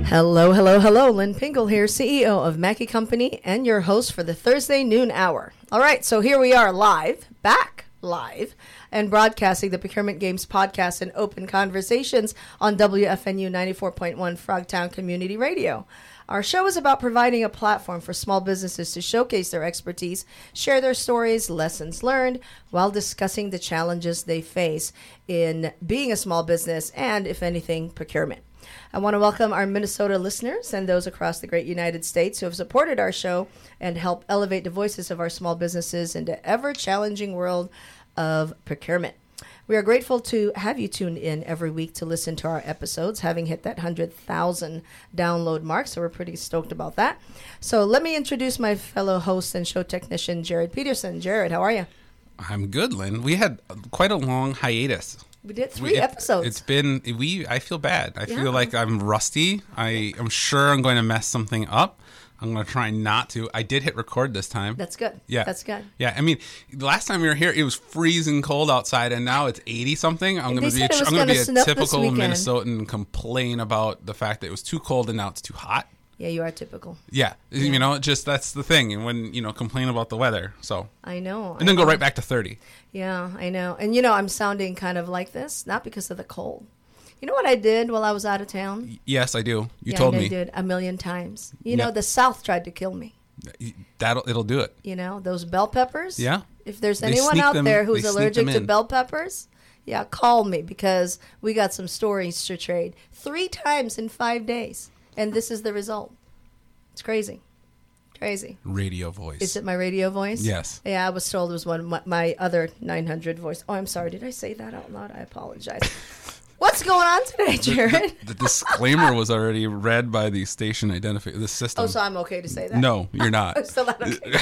Hello, hello, hello. Lynn Pingle here, CEO of Mackey Company and your host for the Thursday noon hour. All right, so here we are back live, and broadcasting the Procurement Games podcast and open conversations on WFNU 94.1 Frogtown Community Radio. Our show is about providing a platform for small businesses to showcase their expertise, share their stories, lessons learned, while discussing the challenges they face in being a small business and, if anything, procurement. I want to welcome our Minnesota listeners and those across the great United States who have supported our show and help elevate the voices of our small businesses in the ever-challenging world of procurement. We are grateful to have you tune in every week to listen to our episodes, having hit that 100,000 download mark, so we're pretty stoked about that. So let me introduce my fellow host and show technician, Jared Peterson. Jared, how are you? I'm good, Lynn. We had quite a long hiatus. We did three episodes. It's been, I feel bad. I feel like I'm rusty. I'm sure I'm going to mess something up. I'm going to try not to. I did hit record this time. That's good. Yeah. That's good. Yeah. I mean, the last time we were here, it was freezing cold outside, and now it's 80-something. I'm going to be a typical Minnesotan and complain about the fact that it was too cold and now it's too hot. Yeah, you are typical. Yeah. You know, just that's the thing. And when, complain about the weather. So I know. And then go right back to 30. Yeah, I know. And, I'm sounding kind of like this, not because of the cold. You know what I did while I was out of town? Yes, I do. You told me. I did 1,000,000 times. The South tried to kill me. It'll do it. Those bell peppers. Yeah. If there's anyone out there who's allergic to bell peppers, call me because we got some stories to trade. 3 times in 5 days. And this is the result. It's crazy. Crazy. Radio voice. Is it my radio voice? Yes. Yeah, I was told it was my other 900 voice. Oh, I'm sorry. Did I say that out loud? I apologize. What's going on today, Jared? The disclaimer was already read by the station the system. Oh, so I'm okay to say that? No, you're not. I'm still not okay.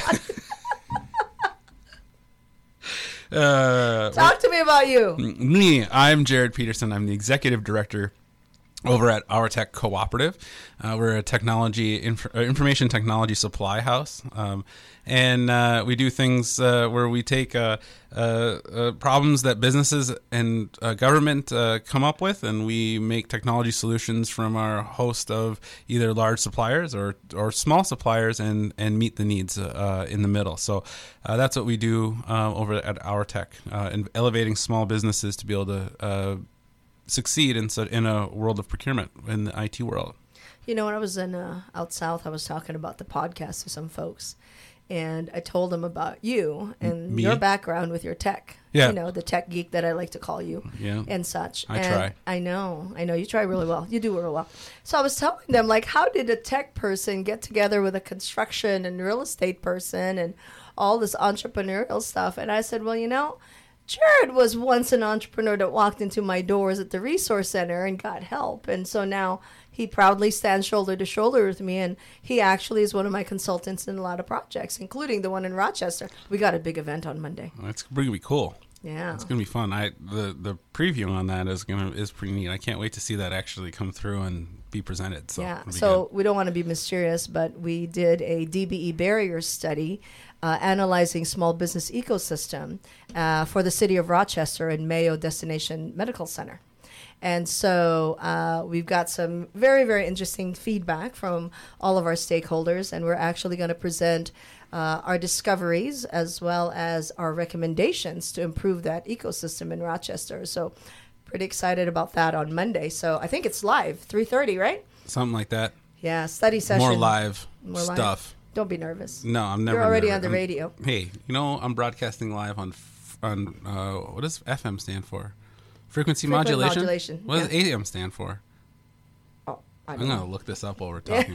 Talk to me about you. I'm Jared Peterson. I'm the executive director over at Our Tech Cooperative. We're a information technology supply house. And we do things where we take problems that businesses and government come up with, and we make technology solutions from our host of either large suppliers or small suppliers and meet the needs in the middle. So that's what we do over at Our Tech, in elevating small businesses to be able to succeed in a world of procurement in the IT world. When I was out south, I was talking about the podcast to some folks, and I told them about you and your background with your tech. Yeah. The tech geek that I like to call you. Yeah. And such. I try. I know. You try really well. You do really well. So I was telling them, how did a tech person get together with a construction and real estate person and all this entrepreneurial stuff? And I said, well, Jared was once an entrepreneur that walked into my doors at the Resource Center and got help. And so now he proudly stands shoulder to shoulder with me. And he actually is one of my consultants in a lot of projects, including the one in Rochester. We got a big event on Monday. That's going to be cool. Yeah. It's going to be fun. The preview on that is pretty neat. I can't wait to see that actually come through and be presented. So yeah. So we don't want to be mysterious, but we did a DBE barrier study analyzing small business ecosystem for the city of Rochester and Mayo Destination Medical Center. And so we've got some very, very interesting feedback from all of our stakeholders, and we're actually going to present our discoveries as well as our recommendations to improve that ecosystem in Rochester. So pretty excited about that on Monday. So I think it's live, 3:30, right? Something like that. Yeah, study session. More live stuff. Don't be nervous. No, I'm never. You're already nervous. On the radio. Hey, I'm broadcasting live on what does FM stand for? Frequency modulation. What does AM stand for? Oh, I'm going to look this up while we're talking.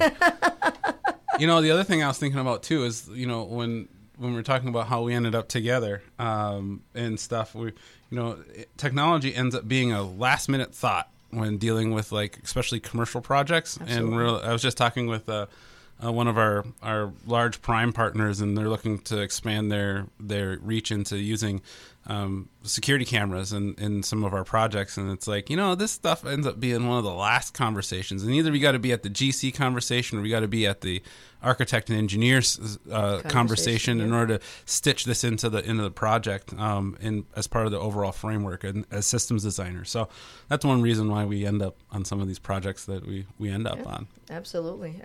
The other thing I was thinking about too is, when we're talking about how we ended up together and stuff, technology ends up being a last minute thought when dealing with especially commercial projects. Absolutely. And I was just talking with one of our large prime partners, and they're looking to expand their reach into using security cameras in some of our projects. And it's this stuff ends up being one of the last conversations. And either we got to be at the GC conversation or we got to be at architect and engineers conversation in order to stitch this into the project as part of the overall framework and as systems designers. So that's one reason why we end up on some of these projects that we end up on. Absolutely.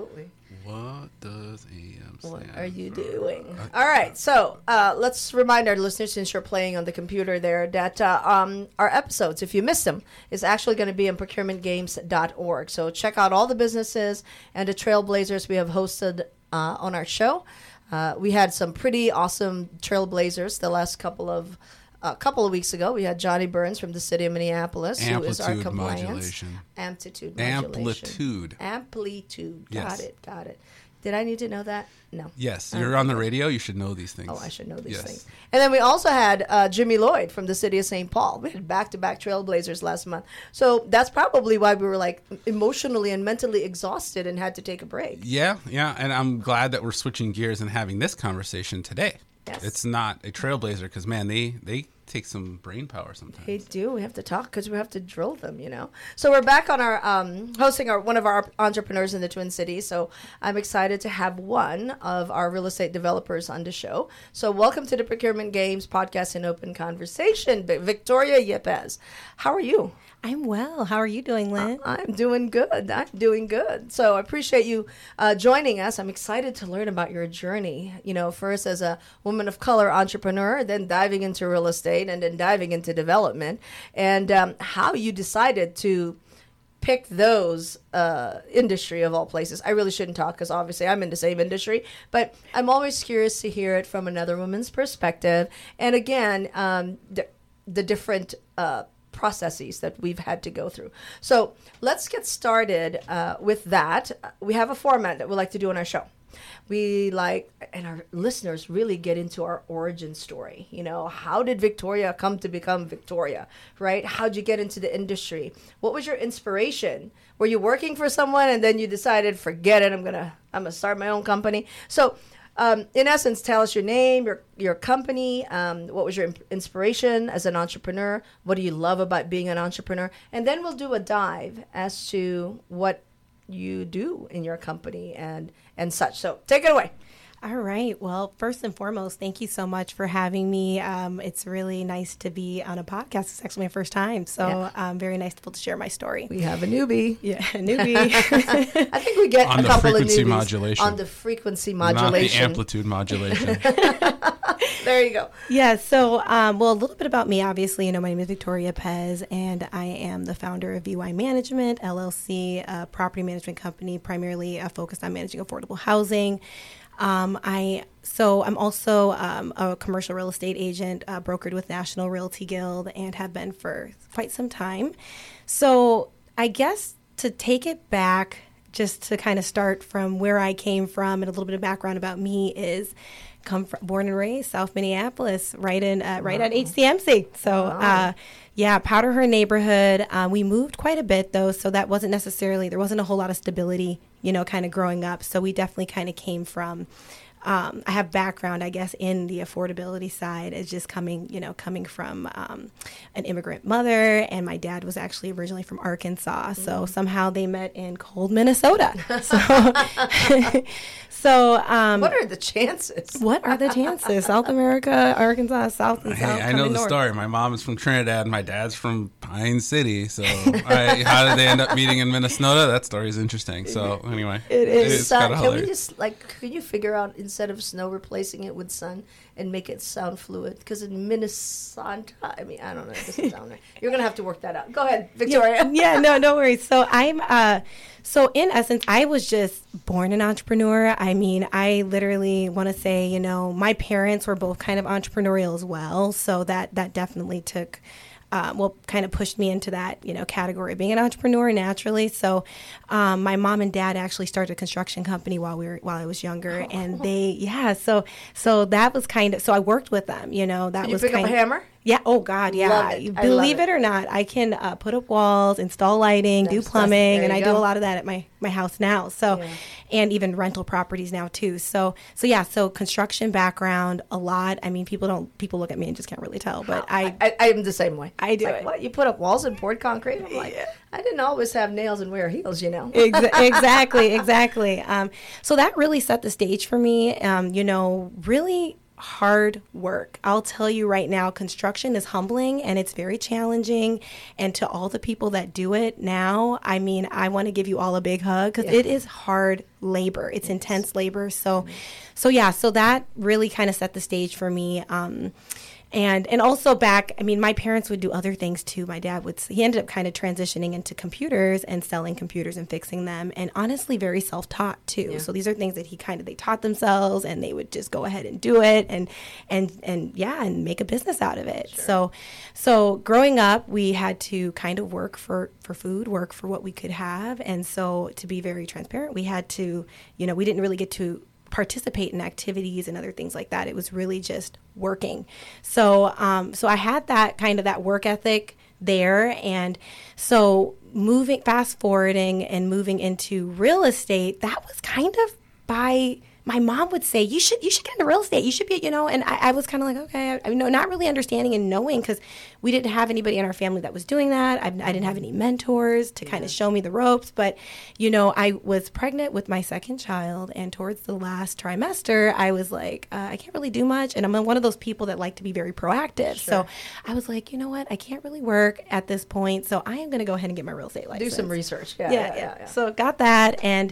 What does AM stand What are you for? doing? All right, so let's remind our listeners, since you're playing on the computer there, that our episodes, if you missed them, is actually going to be on procurementgames.org. So check out all the businesses and the trailblazers we have hosted on our show. We had some pretty awesome trailblazers the last couple of weeks ago. We had Johnny Burns from the city of Minneapolis, who is our compliance. Amplitude modulation. Amplitude. Yes. Got it. Did I need to know that? No. Yes, you're on the radio. You should know these things. Oh, I should know these Yes. things. And then we also had Jimmy Lloyd from the city of St. Paul. We had back-to-back trailblazers last month. So that's probably why we were like emotionally and mentally exhausted and had to take a break. Yeah. And I'm glad that we're switching gears and having this conversation today. Yes. It's not a trailblazer because, man, they take some brain power sometimes. They do. We have to talk because we have to drill them, So we're back on our hosting one of our entrepreneurs in the Twin Cities. So I'm excited to have one of our real estate developers on the show. So welcome to the Procurement Games podcast and open conversation, Victoria Yepes. How are you? I'm well. How are you doing, Lynn? I'm doing good. So I appreciate you joining us. I'm excited to learn about your journey. First as a woman of color entrepreneur, then diving into real estate, and then diving into development, and how you decided to pick those industry of all places. I really shouldn't talk because obviously I'm in the same industry, but I'm always curious to hear it from another woman's perspective. And again, the different processes that we've had to go through. So let's get started with that. We have a format that we like to do on our show. We like, and our listeners really get into our origin story. How did Victoria come to become Victoria, right? How'd you get into the industry? What was your inspiration? Were you working for someone and then you decided, forget it, I'm gonna start my own company? So in essence, tell us your name, your company, what was your inspiration as an entrepreneur, what do you love about being an entrepreneur, and then we'll do a dive as to what you do in your company and such. So take it away. All right. Well, first and foremost, thank you so much for having me. It's really nice to be on a podcast. It's actually my first time. So very nice to be able to share my story. We have a newbie. Yeah, a newbie. I think we get on a the couple of frequency newbies modulation. on the frequency modulation. Not the amplitude modulation. There you go. Yeah. So, a little bit about me. Obviously, my name is Victoria Pez, and I am the founder of VY Management, LLC, a property management company primarily focused on managing affordable housing. I'm also a commercial real estate agent, brokered with National Realty Guild, and have been for quite some time. So I guess to take it back, just to kind of start from where I came from, and a little bit of background about me is born and raised South Minneapolis, right at HCMC. So Powderhorn neighborhood. We moved quite a bit though, so that wasn't necessarily, there wasn't a whole lot of stability, kind of growing up. So we definitely kind of came from, I have background, I guess, in the affordability side, is just coming from an immigrant mother, and my dad was actually originally from Arkansas. So somehow they met in cold Minnesota. What are the chances? What are the chances? South America, Arkansas, South and South. I know the north. story. My mom is from Trinidad. My dad's from Pine City. So how did they end up meeting in Minnesota? That story is interesting. So anyway, it is. kind of Can we hilarious. just can you figure out, instead of snow, replacing it with sun and make it sound fluid? Because in Minnesota, I don't know. It doesn't sound right. You're gonna have to work that out. Go ahead, Victoria. Yeah, no worries. So so in essence, I was just born an entrepreneur. I literally want to say, my parents were both kind of entrepreneurial as well. So that definitely took, kind of pushed me into that, category of being an entrepreneur naturally. So my mom and dad actually started a construction company while I was younger. And so that was kind of, so I worked with them, that Can you was pick kind up a of, hammer? yeah. Oh God. Yeah. Love it. I Believe love it or not, I can put up walls, install lighting, do plumbing, and I do a lot of that at my house now. So, and even rental properties now too. So construction background a lot. I mean, people look at me and just can't really tell, but I'm the same way. I do like, it. What, you put up walls and poured concrete? I'm like, I didn't always have nails and wear heels, Exactly. So that really set the stage for me. Really hard work. I'll tell you right now, construction is humbling and it's very challenging. And to all the people that do it now, I mean, I want to give you all a big hug because it is hard labor. It's intense labor. So that really kind of set the stage for me. And also back, I mean, my parents would do other things too. My dad he ended up kind of transitioning into computers and selling computers and fixing them, and honestly very self-taught too. Yeah. So these are things that they taught themselves, and they would just go ahead and do it and make a business out of it. Sure. So growing up, we had to kind of work for food, work for what we could have. And so to be very transparent, we had to, we didn't really get to participate in activities and other things like that. It was really just working. So I had that work ethic there. And so fast forwarding and moving into real estate, that was kind of by my mom would say, you should get into real estate. You should be, and I was kind of like, okay, not really understanding and knowing because we didn't have anybody in our family that was doing that. I didn't have any mentors to kind of show me the ropes. But, I was pregnant with my second child, and towards the last trimester, I was like, I can't really do much. And I'm one of those people that like to be very proactive. Sure. So I was like, you know what? I can't really work at this point. So I am going to go ahead and get my real estate license. Do some research. Yeah. So got that. And,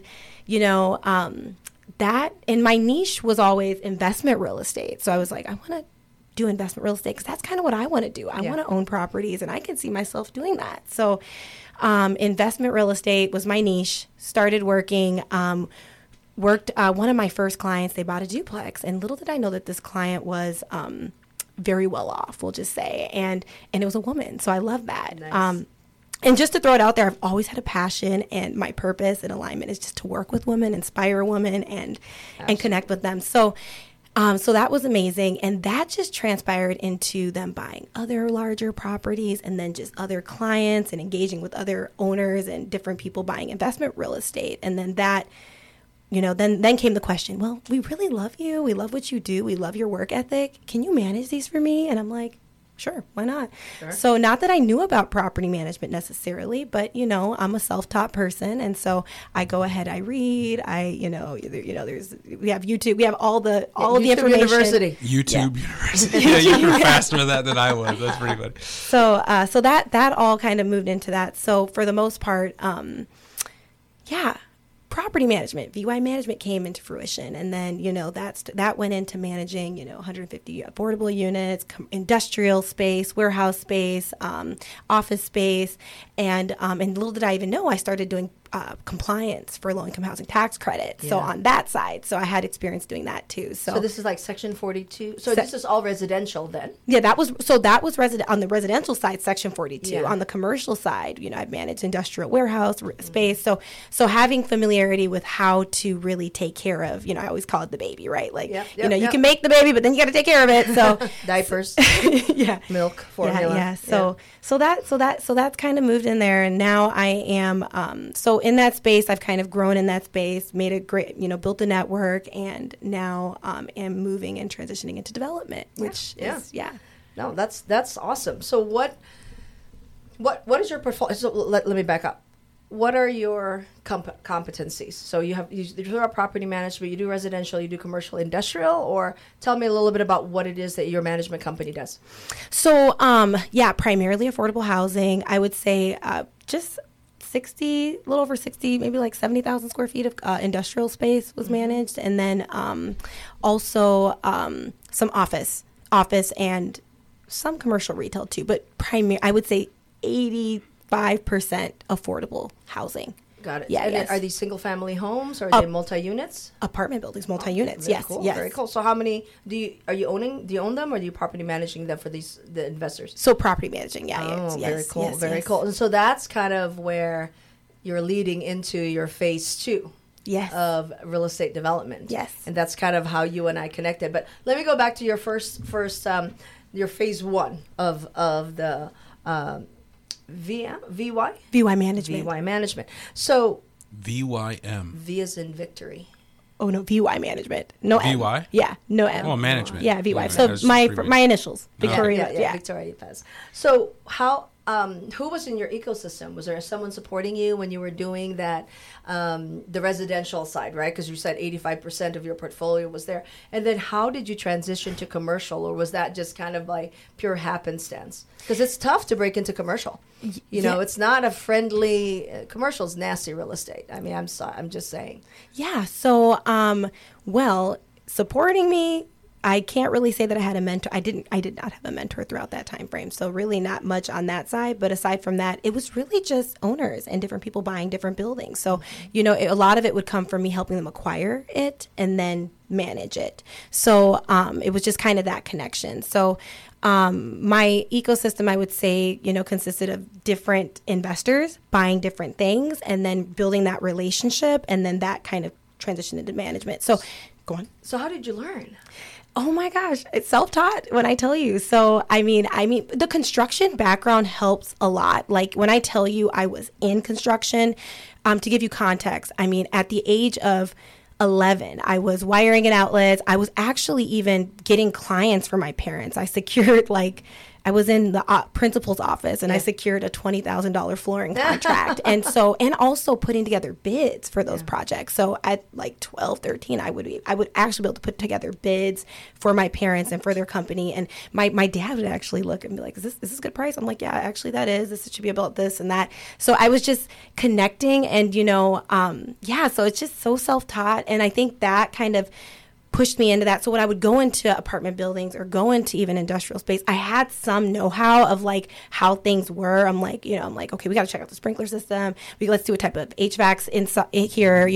that and my niche was always investment real estate. So I was like, I want to do investment real estate because that's kind of what I want to do. I want to own properties, and I can see myself doing that. So investment real estate was my niche. Started working, worked one of my first clients, they bought a duplex, and little did I know that this client was very well off, we'll just say. And it was a woman. So I love that. Nice. And just to throw it out there, I've always had a passion, and my purpose and alignment is just to work with women, inspire women, and connect with them. So that was amazing. And that just transpired into them buying other larger properties, and then just other clients and engaging with other owners and different people buying investment real estate. And then that, then came the question, well, we really love you. We love what you do. We love your work ethic. Can you manage these for me? And I'm like, sure, why not? Sure. So not that I knew about property management necessarily, but I'm a self-taught person, and so I go ahead, I read, we have YouTube, we have all the information. University. YouTube University. Yeah, you were faster with that than I was. That's pretty funny. So that all kind of moved into that. So for the most part, property management, VY management came into fruition. And then, that went into managing, 150 affordable units, industrial space, warehouse space, office space. And little did I even know, I started doing compliance for low-income housing tax credits. Yeah. So on that side, so I had experience doing that too. So this is like Section 42. So this is all residential then? Yeah, that was on the residential side, Section 42. Yeah. On the commercial side, I've managed industrial warehouse space. So having familiarity with how to really take care of, I always call it the baby, right? Like, you can make the baby, but then you got to take care of it. So diapers, milk, formula. Yeah. So that's kind of moved in there, and now I am so in that space. I've kind of grown in that space, made a great, built a network, and now am moving and transitioning into development, which is No, that's awesome. So what is your portfolio? So let me back up. What are your competencies? So you do property management, you do residential, you do commercial, industrial, or tell me a little bit about what it is that your management company does. So, primarily affordable housing. I would say just a little over 60, maybe like 70,000 square feet of industrial space was managed. And then also some office and some commercial retail too. But I would say 85% affordable housing. Got it. Yeah. And are these single family homes, or are they multi-units? Apartment buildings, multi-units. Yes. Cool. Yes. Very cool. So how many do you own them, or do you property managing them for the investors? So property managing. Yeah. Oh, yes, very cool. Yes, very cool. And so that's kind of where you're leading into your phase 2. Yes. Of real estate development. Yes. And that's kind of how you and I connected. But let me go back to your first your phase 1 of the VY management. VY management. So VYM. V as in victory. Oh no, VY management. No M. VY? Yeah, no M. Oh, management. Yeah, VY. Yeah, So that's my previous. my initials, Victoria. Yeah, Victoria Pez. So how? Who was in your ecosystem? Was there someone supporting you when you were doing that, the residential side, right? Because you said 85% of your portfolio was there. And then how did you transition to commercial, or was that just kind of like pure happenstance? Because it's tough to break into commercial. You know, it's not a friendly, commercial's nasty real estate. I mean, I'm sorry, I'm just saying. Yeah. So, well, supporting me, I can't really say that I had a mentor. I did not have a mentor throughout that time frame. So really not much on that side. But aside from that, it was really just owners and different people buying different buildings. So, you know, a lot of it would come from me helping them acquire it and then manage it. So it was just kind of that connection. So my ecosystem, I would say, you know, consisted of different investors buying different things and then building that relationship, and then that kind of transitioned into management. So go on. So how did you learn? Oh my gosh, it's self-taught when I tell you. So, I mean, the construction background helps a lot. Like when I tell you I was in construction, to give you context, I mean, at the age of 11, I was wiring in outlets. I was actually even getting clients for my parents. I secured I was in the principal's office and I secured a $20,000 flooring contract. and also putting together bids for those projects. So at like 12, 13, I would actually be able to put together bids for my parents and for their company. And my dad would actually look and be like, is this a good price? I'm like, yeah, actually that is. This should be about this and that. So I was just connecting and, you know, so it's just so self-taught. And I think that kind of pushed me into that. So when I would go into apartment buildings or go into even industrial space, I had some know-how of like how things were. I'm like, okay, we got to check out the sprinkler system. Let's do a type of HVACs inside here,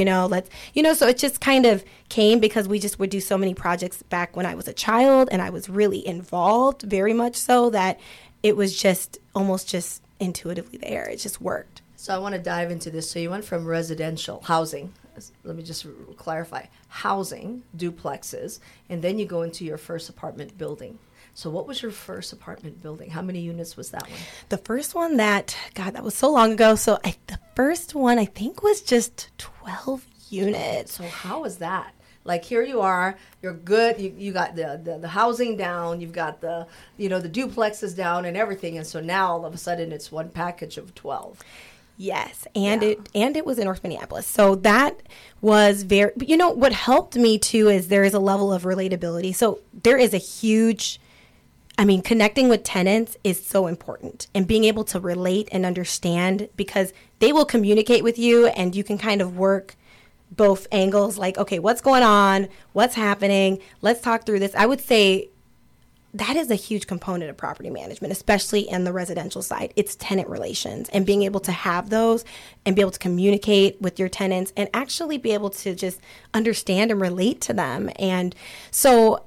so it just kind of came because we just would do so many projects back when I was a child, and I was really involved, very much so that it was just almost just intuitively there. It just worked. So I want to dive into this. So you went from residential housing, let me just clarify, housing, duplexes, and then you go into your first apartment building. So what was your first apartment building? How many units was that one? The first one that was so long ago. So the first one I think was just 12 units. So how was that? Like here you are, you're good, you got the housing down, you've got the duplexes down and everything, and so now all of a sudden it's one package of 12. Yes, and it was in North Minneapolis. So that was very, what helped me too is there is a level of relatability. So there is a huge, connecting with tenants is so important, and being able to relate and understand, because they will communicate with you and you can kind of work both angles, like, okay, what's going on? What's happening? Let's talk through this. I would say that is a huge component of property management, especially in the residential side. It's tenant relations and being able to have those and be able to communicate with your tenants and actually be able to just understand and relate to them. And so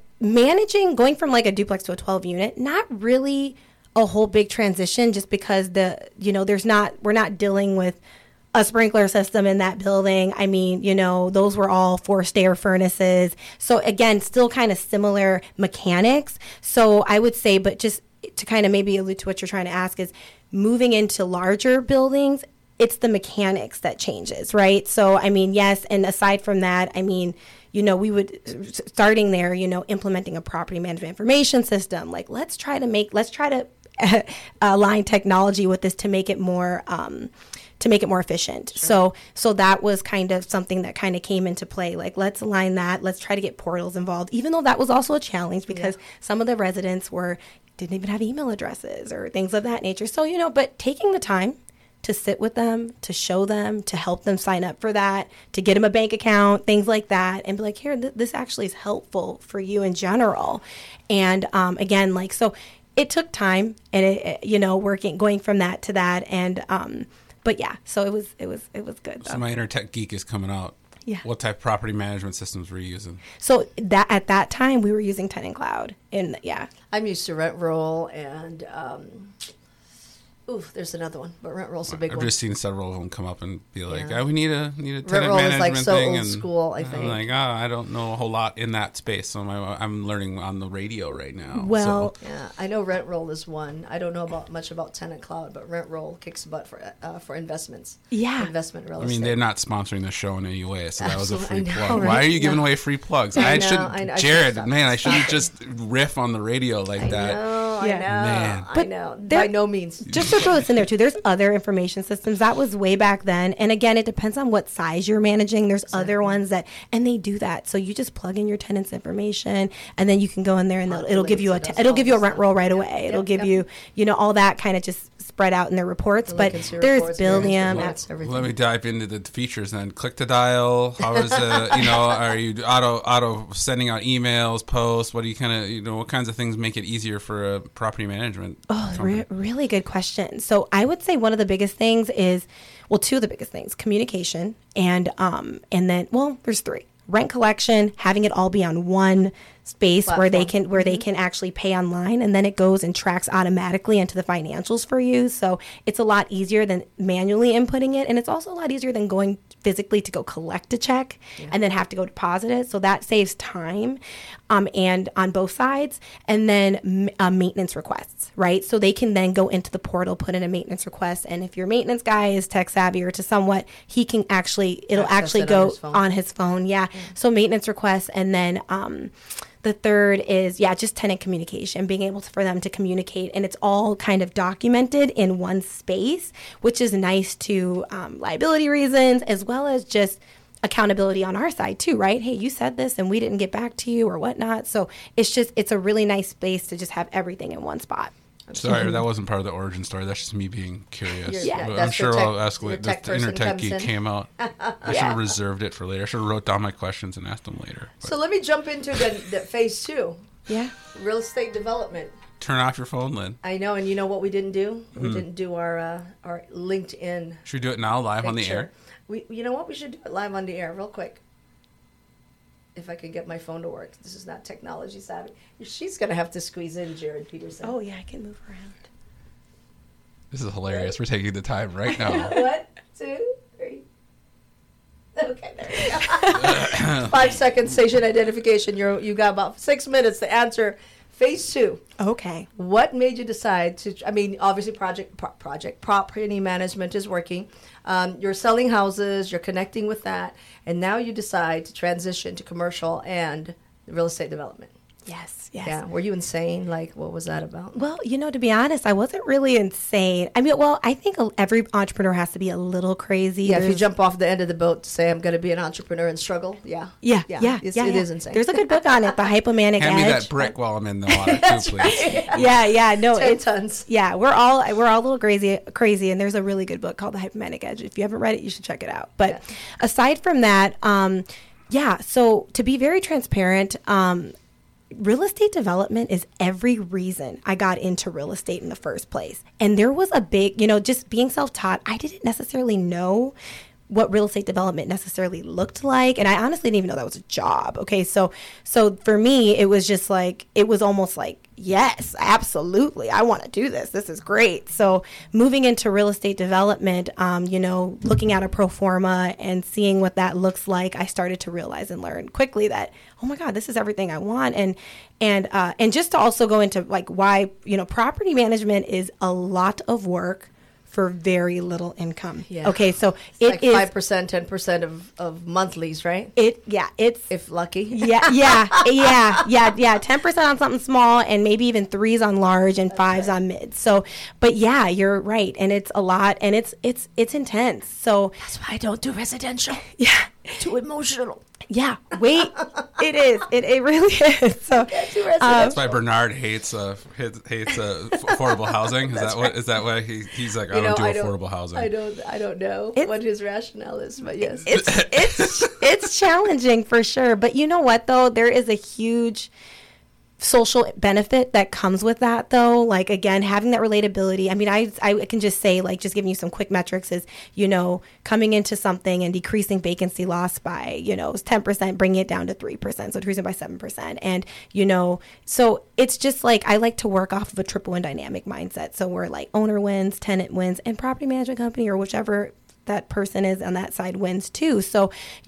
going from like a duplex to a 12 unit, not really a whole big transition, just because we're not dealing with a sprinkler system in that building. Those were all forced air furnaces. So again, still kind of similar mechanics. So I would say, but just to kind of maybe allude to what you're trying to ask, is moving into larger buildings, it's the mechanics that changes, right? So, yes. And aside from that, we would, starting there, implementing a property management information system, like let's try to align technology with this to make it more efficient. Sure. So that was kind of something that kind of came into play. Like, let's align that. Let's try to get portals involved, even though that was also a challenge because some of the residents didn't even have email addresses or things of that nature. So, but taking the time to sit with them, to show them, to help them sign up for that, to get them a bank account, things like that, and be like, here, this actually is helpful for you in general. And again, so it took time, and going from that to that, and but yeah, so it was good. So my inner tech geek is coming out. Yeah. What type of property management systems were you using? So that at that time we were using Tenant Cloud, and yeah, I'm used to RentRoll and Oof, there's another one, but rent roll's a big I've one. just seen several of them come up and be like, Yeah. "Oh, we need a tenant Rent roll is management like so thing." old and school, I think. I'm like, I don't know a whole lot in that space, so I'm learning on the radio right now. Well, so. Yeah, I know rent roll is one. I don't know much about Tenant Cloud, but rent roll kicks butt for investments. Yeah. Investment real I estate. mean, they're not sponsoring the show in any way, so that was a free Absolutely, I know, plug. right? Why are you giving No. away free plugs? I I know, shouldn't, I Jared. should've Man, I stopped. shouldn't just riff on the radio like I that. know, Yeah. I know, Man. I But know. there- By no means. Just to throw this in there too, there's other information systems. That was way back then. And again, it depends on what size you're managing. There's other ones that, and they do that. So you just plug in your tenant's information and then you can go in there and it'll give you Populates it, it'll give you a does rent all roll the right stuff. away. Yep, It'll give yep. you, all that kind of just spread out in their reports. The But Lincoln Sewer there's reports, various Billium. reports, everything. Let me dive into the features then. Click to dial. How is are you auto sending out emails, posts? What do you kind of what kinds of things make it easier for a property management? Oh, company? really good question. So I would say one of the biggest things is, well, two of the biggest things: communication, and then, well, there's three: rent collection, having it all be on one space where they Platform. can they can actually pay online, and then it goes and tracks automatically into the financials for you. So it's a lot easier than manually inputting it, and it's also a lot easier than going physically to go collect a check and then have to go deposit it. So that saves time, and on both sides. And then maintenance requests, right? So they can then go into the portal, put in a maintenance request, and if your maintenance guy is tech savvy or to somewhat, he can it'll Access actually it on go his phone. on his phone. Yeah. So maintenance requests, and then the third is, just tenant communication, being able for them to communicate. And it's all kind of documented in one space, which is nice to liability reasons, as well as just accountability on our side too, right? Hey, you said this and we didn't get back to you or whatnot. So it's a really nice space to just have everything in one spot. Sorry, that wasn't part of the origin story. That's just me being curious. Yeah, But that's I'm sure the tech- I'll ask your later. tech The inner person tech comes geek in. came out. I should have reserved it for later. I should have wrote down my questions and asked them later. But So let me jump into the phase 2, Yeah. real estate development. turn off your phone, Lynn. I know, and you know what we didn't do? We Hmm. didn't do our LinkedIn Should we do it now, live on the picture. air? You know what? We should do it live on the air, real quick. If I could get my phone to work. This is not technology savvy. She's going to have to squeeze in Jared Peterson. Oh, yeah, I can move around. This is hilarious. We're taking the time right now. 1, 2, 3. Okay, there we go. 5 seconds, station identification. You got about 6 minutes to answer phase 2. Okay. What made you decide to? I mean, obviously, project property management is working. You're selling houses. You're connecting with that, and now you decide to transition to commercial and real estate development. Yes, yes. Yeah. Were you insane? Like, what was that about? Well, to be honest, I wasn't really insane. I mean, I think every entrepreneur has to be a little crazy. Yeah. If you There's- jump off the end of the boat to say I'm going to be an entrepreneur and struggle, yeah. Yeah. It is insane. There's a good book on it, The Hypomanic Hand me Edge. that brick while I'm in the water, too, please. Yeah. No, 10 it's tons. yeah. We're all a little crazy, and there's a really good book called The Hypomanic Edge. If you haven't read it, you should check it out. But Yeah. aside from that, So to be very transparent, real estate development is every reason I got into real estate in the first place. And there was a big, just being self-taught, I didn't necessarily know what real estate development necessarily looked like. And I honestly didn't even know that was a job. Okay. So for me, it was just like, it was almost like, yes, absolutely. I want to do this. This is great. So moving into real estate development, looking at a pro forma and seeing what that looks like, I started to realize and learn quickly that, oh my God, this is everything I want. And just to also go into like why, property management is a lot of work for very little income. Yeah. Okay. So It's it is like 5%, 10% of monthlies, right? it's If lucky. yeah. 10% on something small and maybe even 3s on large and 5s on mid. So, but yeah, you're right. And it's a lot and it's intense. So That's why I don't do residential. yeah. Too emotional. Yeah. Wait, it is. It really is. So, Too residential. That's why Bernard hates affordable housing. Is that why he's like, I don't do affordable housing? I don't know It's- what his rationale is, but yes. it's challenging for sure. But you know what though? There is a huge social benefit that comes with that, though, like, again, having that relatability. I mean, I can just say, like, just giving you some quick metrics is, coming into something and decreasing vacancy loss by, 10%, bringing it down to 3%, so decreasing by 7%. And, so it's just like, I like to work off of a triple and dynamic mindset. So we're like owner wins, tenant wins, and property management company or whichever that person is on that side wins too. So,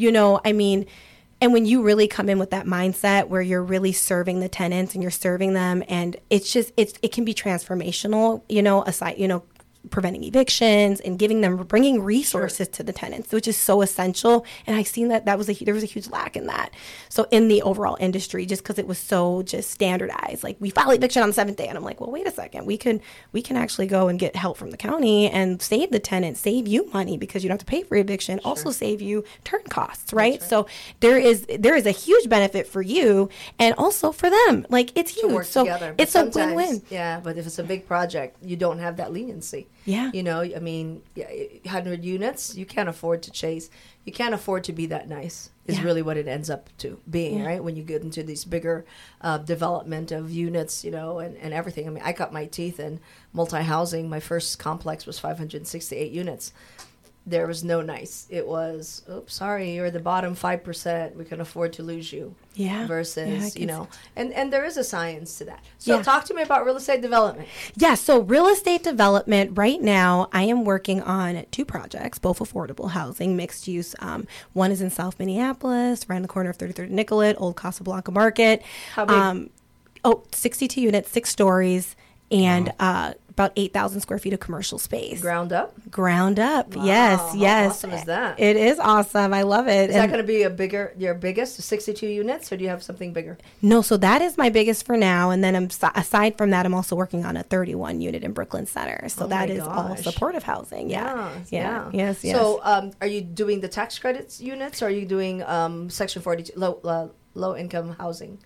and when you really come in with that mindset where you're really serving the tenants and you're serving them, and it can be transformational, aside, preventing evictions and bringing resources to the tenants, which is so essential. And I've seen that there was a huge lack in that. So in the overall industry, just because it was so just standardized, like we file eviction on the 7th day. And I'm like, well, wait a second, we can actually go and get help from the county and save the tenant, save you money because you don't have to pay for eviction, also save you turn costs, right? So there is a huge benefit for you and also for them. Like, it's huge. To work so together. It's a win-win. Yeah, but if it's a big project, you don't have that leniency. Yeah. 100 units, you can't afford to chase. You can't afford to be that nice is really what it ends up to being, right? When you get into these bigger development of units, and everything. I mean, I cut my teeth in multi-housing. My first complex was 568 units. There was no nice. It was, oops, sorry, you're the bottom 5%. We can afford to lose you. Yeah. Versus, and there is a science to that. So talk to me about real estate development. Yeah. So real estate development right now, I am working on 2 projects, both affordable housing, mixed use. One is in South Minneapolis, right on the corner of 33rd and Nicollet, Old Casablanca Market. How big? 62 units, 6 stories, and about 8,000 square feet of commercial space. Ground up? Ground up. Wow, Yes. How awesome is that? It is awesome. I love it. Is that going to be your biggest, 62 units, or do you have something bigger? No, so that is my biggest for now. And then aside from that, I'm also working on a 31 unit in Brooklyn Center. So that is all supportive housing. Yeah. Yes. So are you doing the tax credits units, or are you doing Section 42, low income housing?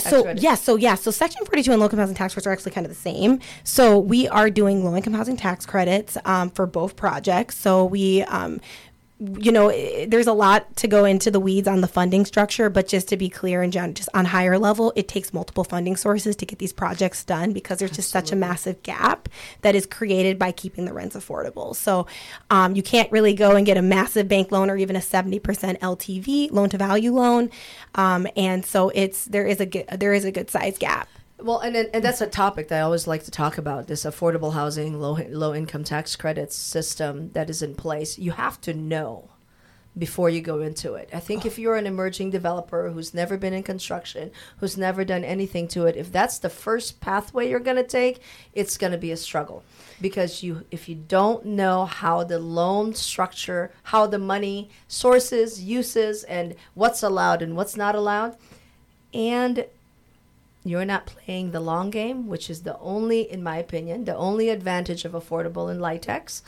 So Section 42 and low income housing tax credits are actually kind of the same. So we are doing low income housing tax credits for both projects. So we there's a lot to go into the weeds on the funding structure, but just to be clear and just on higher level, it takes multiple funding sources to get these projects done because there's just such a massive gap that is created by keeping the rents affordable. So you can't really go and get a massive bank loan or even a 70% LTV loan to value loan, and so there is a good size gap. Well, and that's a topic that I always like to talk about, this affordable housing, low income tax credits system that is in place. You have to know before you go into it. I think if you're an emerging developer who's never been in construction, who's never done anything to it, if that's the first pathway you're going to take, it's going to be a struggle. Because if you don't know how the loan structure, how the money sources, uses, and what's allowed and what's not allowed, and you're not playing the long game, which is in my opinion, the only advantage of affordable and LIHTCs,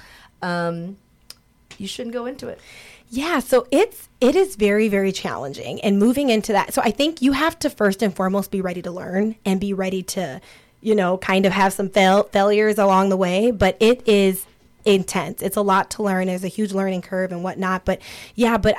you shouldn't go into it. Yeah, so it is very, very challenging. And moving into that, so I think you have to first and foremost be ready to learn and be ready to, kind of have some failures along the way. But it is intense. It's a lot to learn. There's a huge learning curve and whatnot. But yeah, on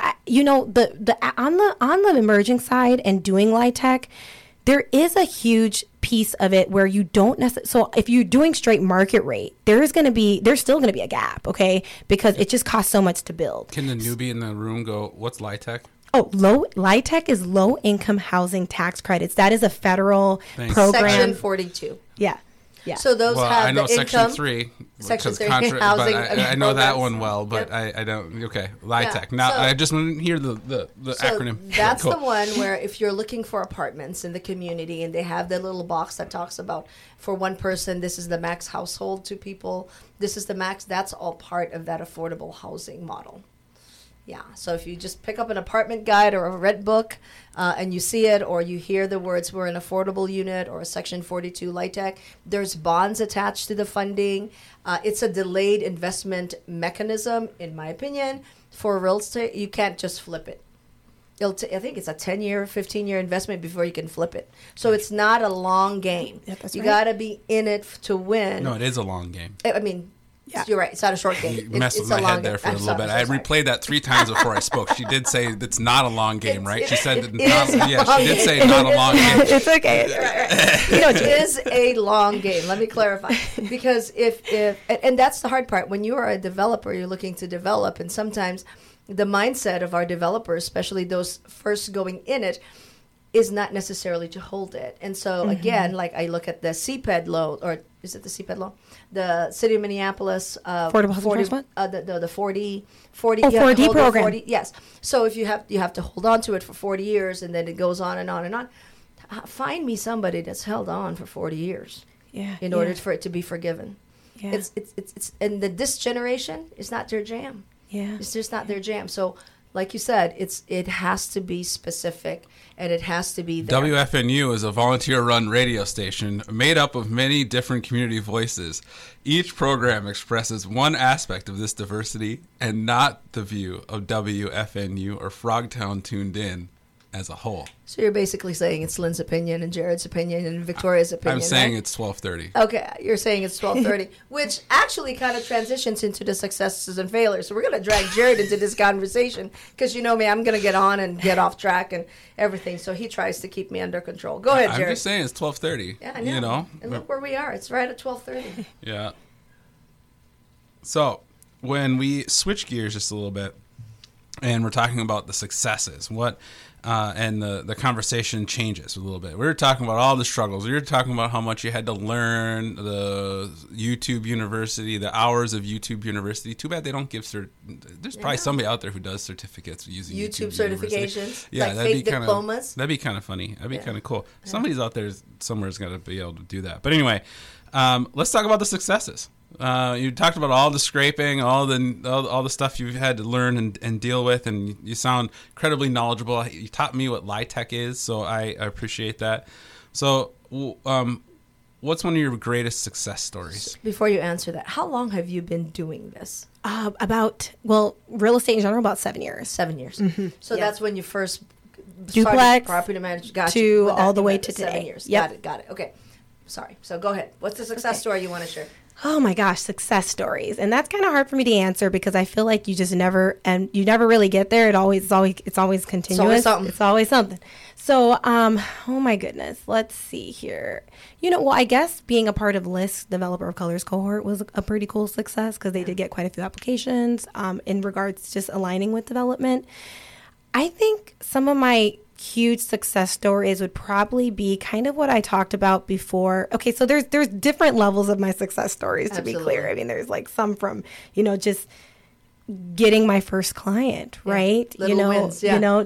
the emerging side and doing LIHTC, there is a huge piece of it where you don't necessarily, so if you're doing straight market rate, there's still going to be a gap, okay? Because it just costs so much to build. Can the newbie in the room go, what's LIHTC? LIHTC is low income housing tax credits. That is a federal program. Section 42. Yeah. Yeah. So those have I know the Section income, 3. Section 3 housing. I know that one well, but yep. I don't. Okay, LIHTC. Now I just want to hear the acronym. That's cool. The one where if you're looking for apartments in the community and they have that little box that talks about for one person, this is the max household, 2 people, this is the max. That's all part of that affordable housing model. Yeah, so if you just pick up an apartment guide or a red book and you see it or you hear the words, we're an affordable unit or a Section 42 LIHTC, there's bonds attached to the funding. It's a delayed investment mechanism, in my opinion, for real estate. You can't just flip it. I think it's a 10-year, 15-year investment before you can flip it. So it's not a long game. Yep, you got to be in it to win. No, it is a long game. I mean, Yeah. You're right. It's not a short game. You messed with my head there for a little bit. I replayed that 3 times before I spoke. She did say it's not a long game, right? She said she did say not a long game. It's okay. It is a long game. Let me clarify. Because and that's the hard part. When you are a developer, you're looking to develop, and sometimes the mindset of our developers, especially those first going in it, is not necessarily to hold it. And so, again, like I look at the CPED loan, or is it the CPED loan? The City of Minneapolis Affordable Housing Trust Fund? The 40 4D program. 40, yes. So if you have to hold on to it for 40 years, and then it goes on and on and on. Find me somebody that's held on for 40 years in order for it to be forgiven. Yeah. It's and this generation is not their jam. Yeah. It's just not their jam. So like you said, it has to be specific, and it has to be there. WFNU is a volunteer-run radio station made up of many different community voices. Each program expresses one aspect of this diversity and not the view of WFNU or Frogtown Tuned In as a whole. So you're basically saying it's Lynn's opinion and Jared's opinion and Victoria's opinion. I'm saying right? It's 12:30. Okay, you're saying it's 12:30, which actually kind of transitions into the successes and failures. So we're going to drag Jared into this conversation because you know me, I'm going to get on and get off track and everything. So he tries to keep me under control. Go ahead, Jared. I'm just saying it's 12:30. Yeah, I know. You know? And look where we are. It's right at 12:30. Yeah. So when we switch gears just a little bit, and we're talking about the successes, and the conversation changes a little bit. We were talking about all the struggles. We were talking about how much you had to learn, the YouTube University, the hours of YouTube University. Too bad they don't give there's probably somebody out there who does certificates using YouTube certifications, yeah, like that'd fake be kinda, diplomas. That'd be kind of funny. That'd be kind of cool. Yeah. Somebody's out there somewhere's got to be able to do that. But anyway, let's talk about the successes. You talked about all the scraping, all the stuff you've had to learn and deal with, and you sound incredibly knowledgeable. You taught me what LIHTC is, so I appreciate that. So, what's one of your greatest success stories? Before you answer that, how long have you been doing this? Real estate in general, about 7 years. 7 years. Mm-hmm. So that's when you first duplex property manager to all the way to today. 7 years. Yep. Got it. Okay. Sorry. So go ahead. What's the success story you want to share? Oh my gosh, success stories. And that's kind of hard for me to answer because I feel like you never really get there. It's always continuous. It's always something. So, oh my goodness, let's see here. I guess being a part of LISC, Developer of Colors cohort, was a pretty cool success because they did get quite a few applications in regards to just aligning with development. I think some of my huge success stories would probably be kind of what I talked about before. Okay, so there's different levels of my success stories, to be clear. I mean, there's like some from, just getting my first client, right? Little wins,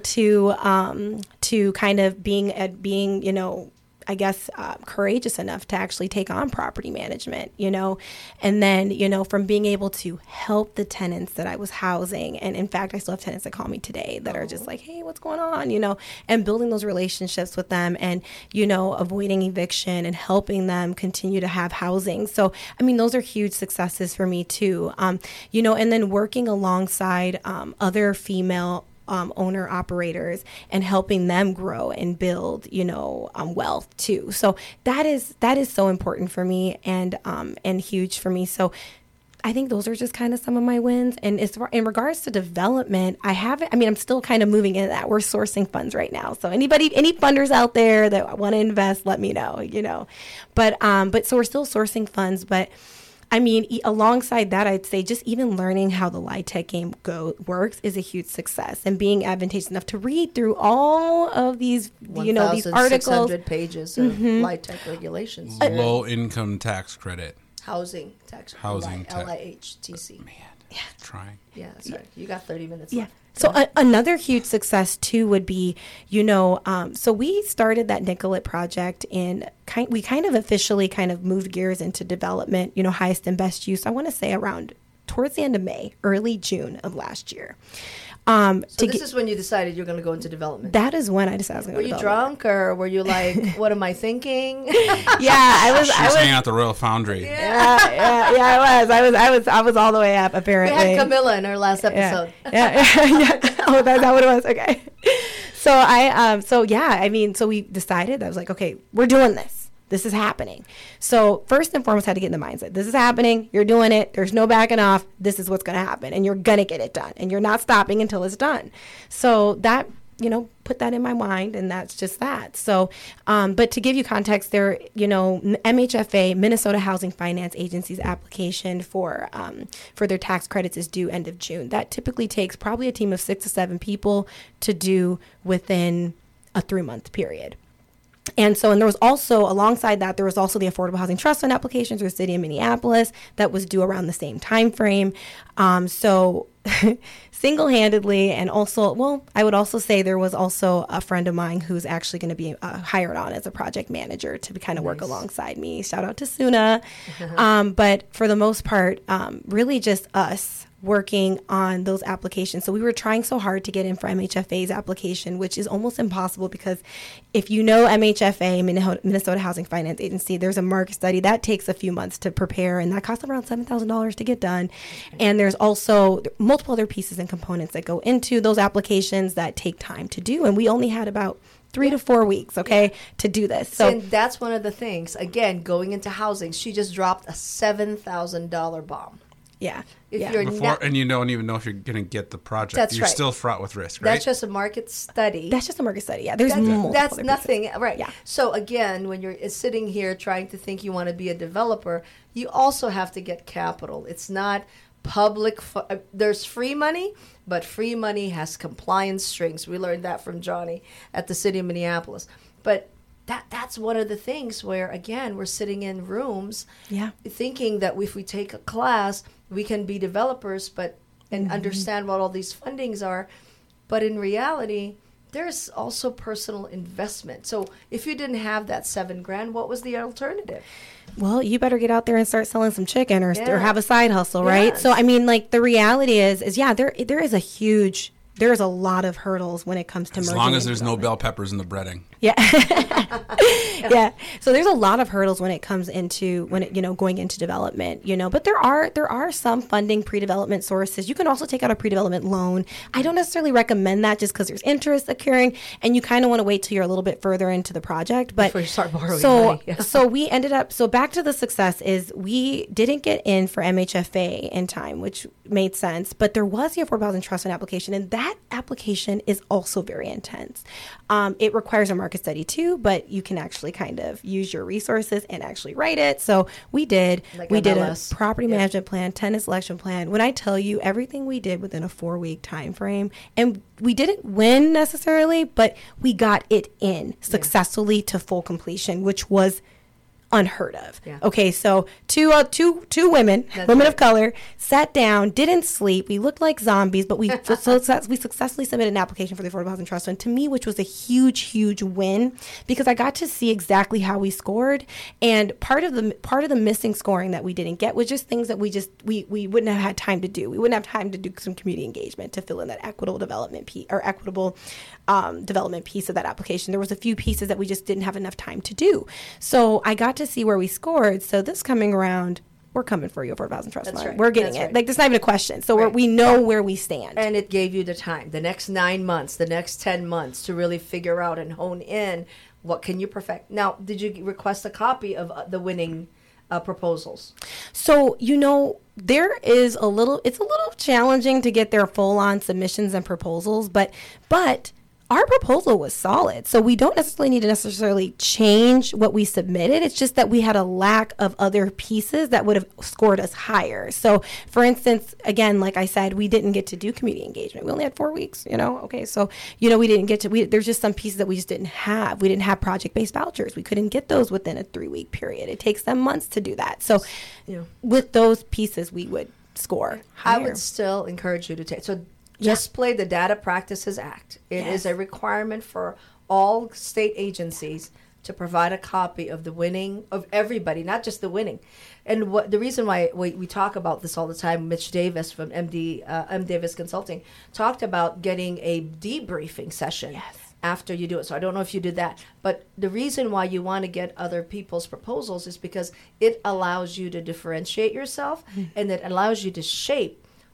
to kind of being, I guess, courageous enough to actually take on property management, and then, from being able to help the tenants that I was housing. And in fact, I still have tenants that call me today that are just like, hey, what's going on? And building those relationships with them and, avoiding eviction and helping them continue to have housing. So, I mean, those are huge successes for me too. And then working alongside other female owner operators and helping them grow and build, wealth too. So that is so important for me and huge for me. So I think those are just kind of some of my wins. And in regards to development, I'm still kind of moving into that. We're sourcing funds right now. So any funders out there that want to invest, let me know, but so we're still sourcing funds, but I mean, alongside that, I'd say just even learning how the LIHTC game works is a huge success, and being advantageous enough to read through all of these, these articles. 1,600 pages of LIHTC regulations. Low income tax credit. Housing tax. LIHTC. Man, trying. Yeah, that's right. You got 30 minutes left. Yeah. So another huge success too would be, so we started that Nicollet project and we kind of officially moved gears into development, highest and best use. I want to say around towards the end of May, early June of last year. So this is when you decided you're going to go into development. That is when I decided I was going to go into development. Were you drunk or were you like, what am I thinking? I was hanging out at the Royal Foundry. Yeah, I was all the way up apparently. We had Camilla in our last episode. Yeah. Oh, that's not what it was. Okay. So so we decided, I was like, okay, we're doing this. This is happening. So first and foremost, I had to get in the mindset. This is happening. You're doing it. There's no backing off. This is what's going to happen. And you're going to get it done. And you're not stopping until it's done. So that, put that in my mind. And that's just that. So, but to give you context there, MHFA, Minnesota Housing Finance Agency's application for their tax credits is due end of June. That typically takes probably a team of 6 to 7 people to do within a 3-month period. And there was also, alongside that, there was also the Affordable Housing Trust Fund application through the city of Minneapolis that was due around the same time frame. So single-handedly, and also, I would also say there was also a friend of mine who's actually going to be hired on as a project manager to kind of work alongside me. Shout out to Suna. But for the most part, really just us working on those applications. So we were trying so hard to get in for MHFA's application, which is almost impossible because if you know MHFA, Minnesota Housing Finance Agency, there's a market study that takes a few months to prepare, and that costs around $7,000 to get done. And there's also multiple other pieces and components that go into those applications that take time to do. And we only had about 3 to 4 weeks, to do this. So and that's one of the things. Again, going into housing, she just dropped a $7,000 bomb. Yeah. And you don't even know if you're going to get the project. That's you're right. still fraught with risk, right? That's just a market study. Yeah. There's multiple That's other nothing, pieces. right? Yeah. So again, when you're sitting here trying to think you want to be a developer, you also have to get capital. It's not public. There's free money, but free money has compliance strings. We learned that from Johnny at the city of Minneapolis. But that's one of the things where, again, we're sitting in rooms thinking that if we take a class, we can be developers and understand what all these fundings are. But in reality, there's also personal investment. So if you didn't have that $7,000, what was the alternative? Well, you better get out there and start selling some chicken or have a side hustle, right? Yes. So, I mean, the reality is there is there's a lot of hurdles when it comes to merging. As long as there's no bell peppers in the breading. Yeah. Yeah. So there's a lot of hurdles when it comes into going into development, but there are some funding pre-development sources. You can also take out a pre-development loan. I don't necessarily recommend that just because there's interest occurring and you kind of want to wait till you're a little bit further into the project. But before you start borrowing money. Yeah. So we ended up, back to the success is we didn't get in for MHFA in time, which made sense, but there was the Affordable Housing Trust Fund application, and that application is also very intense. It requires a market study too, but you can actually kind of use your resources and actually write it. So we did. We did a property management plan, tenant selection plan. When I tell you everything we did within a 4-week time frame, and we didn't win necessarily, but we got it in successfully to full completion, which was unheard of. Yeah. Okay, so two women of color, sat down, didn't sleep. We looked like zombies, but we successfully submitted an application for the Affordable Housing Trust Fund, to me, which was a huge, huge win because I got to see exactly how we scored. And part of the missing scoring that we didn't get was just things that we wouldn't have had time to do. We wouldn't have time to do some community engagement to fill in that equitable development piece development piece of that application. There was a few pieces that we just didn't have enough time to do. So I got to see where we scored. So this coming around, we're coming for you, Affordable Housing Trust Fund. Right. We're getting it. Right. That's not even a question. So we know where we stand. And it gave you the time, the next 9 months, the next 10 months to really figure out and hone in what can you perfect. Now, did you request a copy of the winning proposals? So, there is it's a little challenging to get their full-on submissions and proposals, but our proposal was solid. So we don't necessarily need to change what we submitted. It's just that we had a lack of other pieces that would have scored us higher. So for instance, again, like I said, we didn't get to do community engagement. We only had 4 weeks, Okay. So, we didn't get to, there's just some pieces that we just didn't have. We didn't have project-based vouchers. We couldn't get those within a 3-week period. It takes them months to do that. So with those pieces, we would score higher. I would still encourage you to take, just play the Data Practices Act. It is a requirement for all state agencies to provide a copy of the winning of everybody, not just the winning. And the reason why we talk about this all the time, Mitch Davis from M. Davis Consulting talked about getting a debriefing session after you do it. So I don't know if you did that, but the reason why you want to get other people's proposals is because it allows you to differentiate yourself and it allows you to shape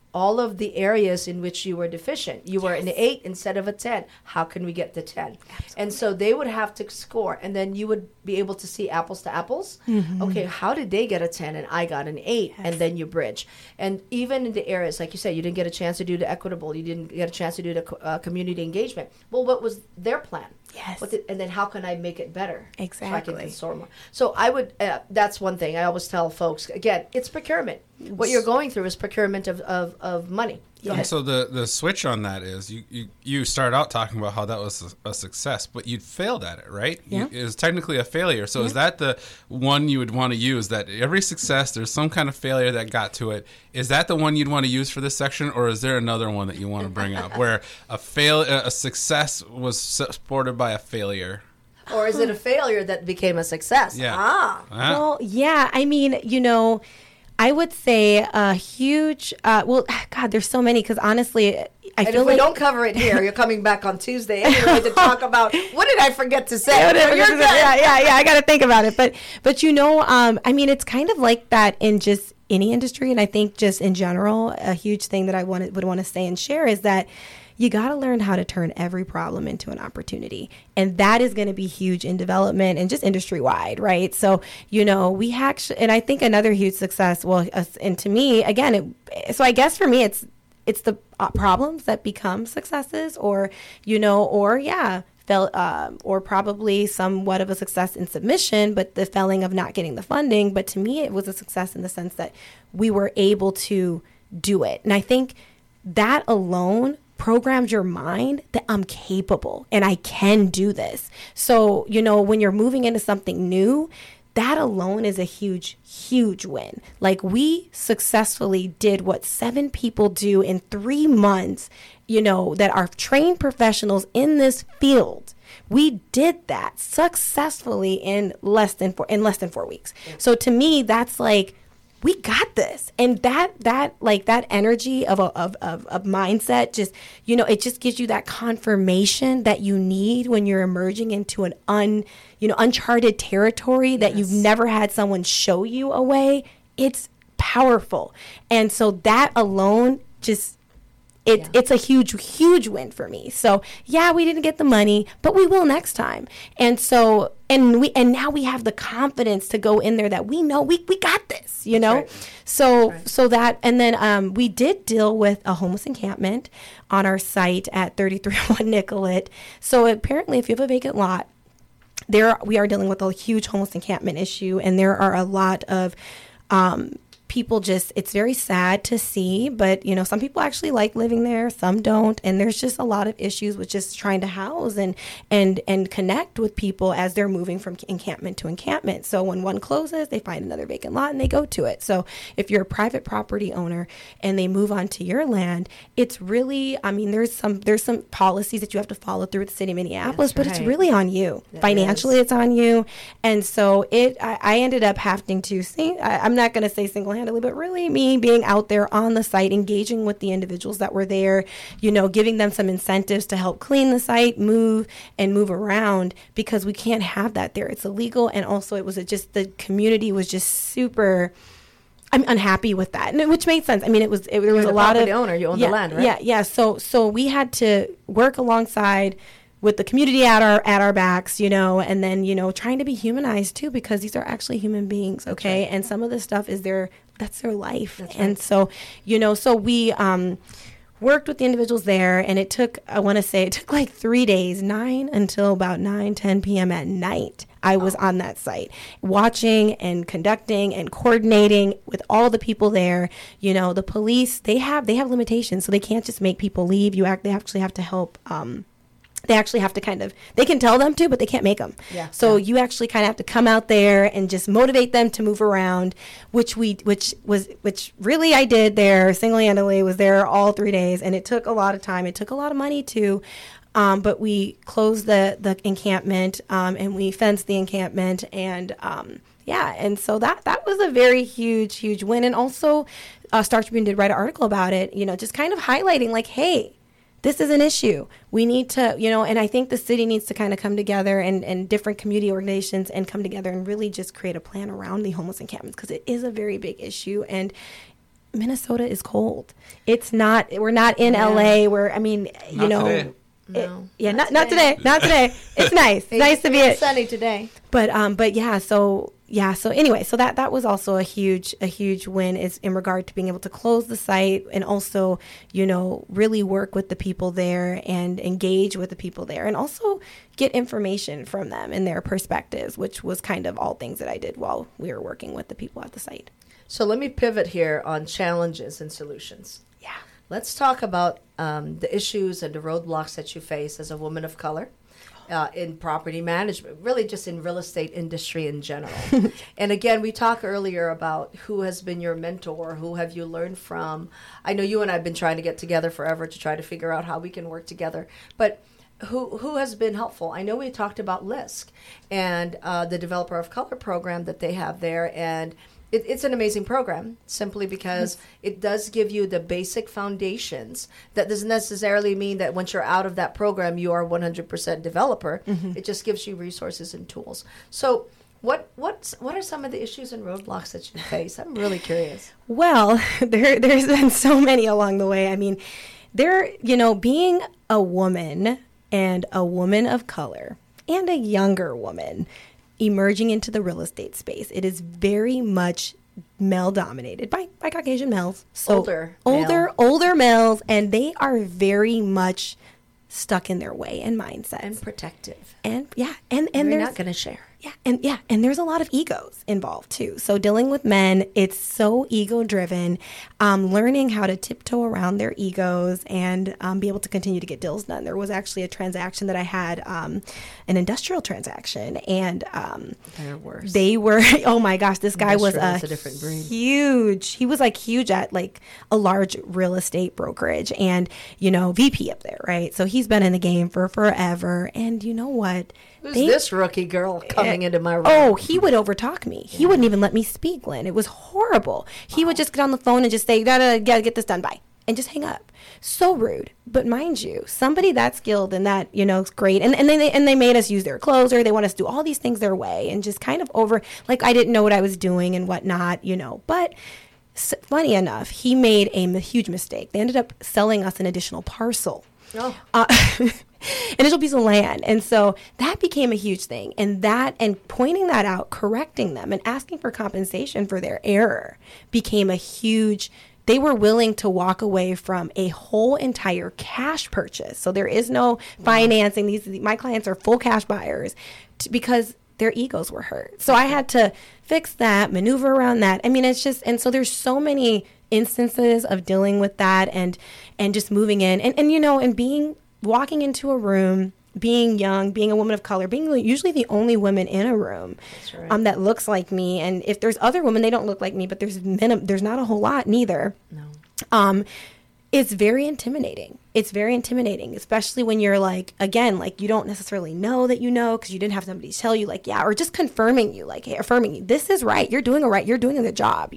all of the areas in which you were deficient. You were an 8 instead of a 10. How can we get the 10? Absolutely. And so they would have to score, and then you would be able to see apples to apples. Okay, how did they get a 10 and I got an 8? And then you bridge. And even in the areas, like you said, you didn't get a chance to do the equitable, you didn't get a chance to do the community engagement. Well, what was their plan? Yes. And then how can I make it better? Exactly. So I can console more. So I would, that's one thing I always tell folks. Again, it's procurement. What you're going through is procurement of money. Yeah. So the switch on that is you start out talking about how that was a success, but you failed at it, right? Yeah. It was technically a failure. So is that the one you would want to use, that every success, there's some kind of failure that got to it? Is that the one you'd want to use for this section, or is there another one that you want to bring up where a success was supported by a failure? Or is it a failure that became a success? Yeah. Well, yeah. I mean, I would say a huge, God, there's so many, because honestly, I feel if we don't cover it here, you're coming back on Tuesday anyway to talk about, what did I forget to say? Yeah, I got to think about it. But I mean, it's kind of like that in just any industry. And I think just in general, a huge thing that I would want to say and share is that you got to learn how to turn every problem into an opportunity. And that is going to be huge in development and just industry wide, right? So, we actually, and I think another huge success, and to me, again, so I guess for me, it's the problems that become successes, or probably somewhat of a success in submission, but the failing of not getting the funding. But to me, it was a success in the sense that we were able to do it. And I think that alone programs your mind that I'm capable and I can do this. So, when you're moving into something new, that alone is a huge, huge win. Like, we successfully did what 7 people do in 3 months, that are trained professionals in this field. We did that successfully in less than 4 weeks. So to me, that's like, we got this. And that energy of mindset, just, it just gives you that confirmation that you need when you're emerging into an uncharted territory that you've never had someone show you a way. It's powerful. And so that alone just, it's a huge, huge win for me. So we didn't get the money, but we will next time. And so, and now we have the confidence to go in there that we know we got this, Right. So that, and then we did deal with a homeless encampment on our site at 3301 Nicollet. So apparently, if you have a vacant lot, we are dealing with a huge homeless encampment issue, and there are a lot of people it's very sad to see, but some people actually like living there, some don't, and there's just a lot of issues with just trying to house and connect with people as they're moving from encampment to encampment. So when one closes, they find another vacant lot and they go to it. So if you're a private property owner and they move onto your land, it's really, there's some policies that you have to follow through with the city of Minneapolis, but it's really on you. Financially, it's on you. And so I ended up having to I'm not going to say single-handedly, but really me being out there on the site, engaging with the individuals that were there, giving them some incentives to help clean the site, move around, because we can't have that there. It's illegal. And also the community was just super, I'm unhappy with that, which made sense. There was a lot of owner, you own the land, right? Yeah. So we had to work alongside with the community at our backs, and then, trying to be humanized too, because these are actually human beings. Okay. Right. And some of the stuff that's their life. That's right. And so, so we, worked with the individuals there, and it took like 3 days, 9 until about 9-10 p.m. at night. I was on that site watching and conducting and coordinating with all the people there. The police, they have limitations, so they can't just make people leave. They actually have to help, they actually have to they can tell them to, but they can't make them. Yeah. So you actually kind of have to come out there and just motivate them to move around, which really I did there single-handedly, was there all 3 days. And it took a lot of time. It took a lot of money too. But we closed the encampment, and we fenced the encampment, and and so that was a very huge, huge win. And also, Star Tribune did write an article about it, just kind of highlighting like, hey, this is an issue. We need to, and I think the city needs to kind of come together, and different community organizations, and come together and really just create a plan around the homeless encampments, because it is a very big issue. And Minnesota is cold. It's not, we're not in LA where, I mean, you know, today. No, yeah, not today. Not today. It's nice. Nice to be it. sunny today. But yeah, so anyway, so that was also a huge win is in regard to being able to close the site and also, you know, really work with the people there and engage with the people there and also get information from them and their perspectives, which was kind of all things that I did while we were working with the people at the site. So let me pivot here on challenges and solutions. Yeah. Let's talk about the issues and the roadblocks that you face as a woman of color in property management, really just in real estate industry in general. And again, we talked earlier about who has been your mentor, who have you learned from. I know you and I have been trying to get together forever to try to figure out how we can work together. But who has been helpful? I know we talked about LISC and the Developer of Color program that they have there, and it's an amazing program simply because it does give you the basic foundations. That doesn't necessarily mean that once you're out of that program, you are 100% developer. Mm-hmm. It just gives you resources and tools. So what are some of the issues and roadblocks that you face? I'm really curious. Well, there's been so many along the way. I mean, being a woman and a woman of color and a younger woman emerging into the real estate space, it is very much male dominated by Caucasian males. So older males, and they are very much stuck in their way and mindsets and protective. And they're not going to share. And there's a lot of egos involved too. So dealing with men, it's so ego driven. Learning how to tiptoe around their egos and be able to continue to get deals done. There was actually a transaction that I had, an industrial transaction, and they're worse. They were. Oh my gosh, this guy was a different breed. Huge. He was like huge at like a large real estate brokerage, and VP up there, right? So he's been in the game for forever. And you know what? Who's this rookie girl coming into my room? Oh, he would overtalk me. He wouldn't even let me speak, Lynn. It was horrible. He would just get on the phone and just say, gotta get this done by, and just hang up. So rude. But mind you, somebody that skilled and that, is great. And they made us use their closer. They want us to do all these things their way and just kind of like I didn't know what I was doing and whatnot, But funny enough, he made a huge mistake. They ended up selling us an additional parcel. Oh. Initial piece of land. And so that became a huge thing. And pointing that out, correcting them, and asking for compensation for their error became a huge. They were willing to walk away from a whole entire cash purchase. So there is no financing. My clients are full cash buyers because their egos were hurt. So I had to fix that, maneuver around that. I mean, it's just, and so there's so many instances of dealing with that and just moving in and walking into a room, being young, being a woman of color, being usually the only woman in a room. That's right. That looks like me. And if there's other women, they don't look like me, but there's not a whole lot neither. No. It's very intimidating. It's very intimidating, especially when you're you don't necessarily know that because you didn't have somebody tell you or just confirming you, hey, affirming you, this is right. You're doing it right. You're doing a good job,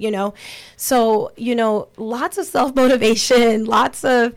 So, lots of self-motivation, lots of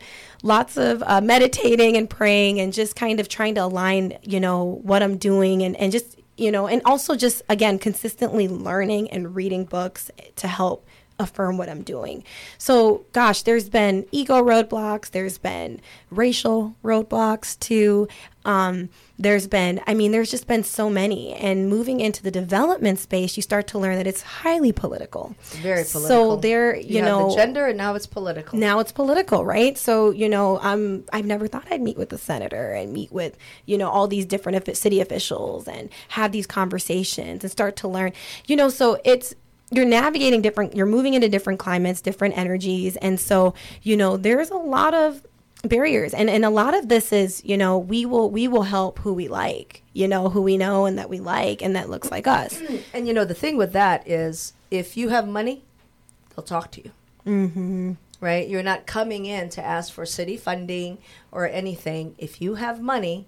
meditating and praying and just kind of trying to align, what I'm doing and just, and also just, again, consistently learning and reading books to help affirm what I'm doing. So, gosh, there's been ego roadblocks. There's been racial roadblocks too. There's just been so many. And moving into the development space, you start to learn that it's highly political. It's very political. So there, you have the gender, and now it's political. Now it's political, right? So, I've never thought I'd meet with the senator and meet with, all these different city officials and have these conversations and start to learn, so you're navigating you're moving into different climates, different energies. And so, there's a lot of barriers. And a lot of this is, we will help who we like, who we know and that we like and that looks like us. And, the thing with that is if you have money, they'll talk to you. Mm-hmm. Right? You're not coming in to ask for city funding or anything. If you have money,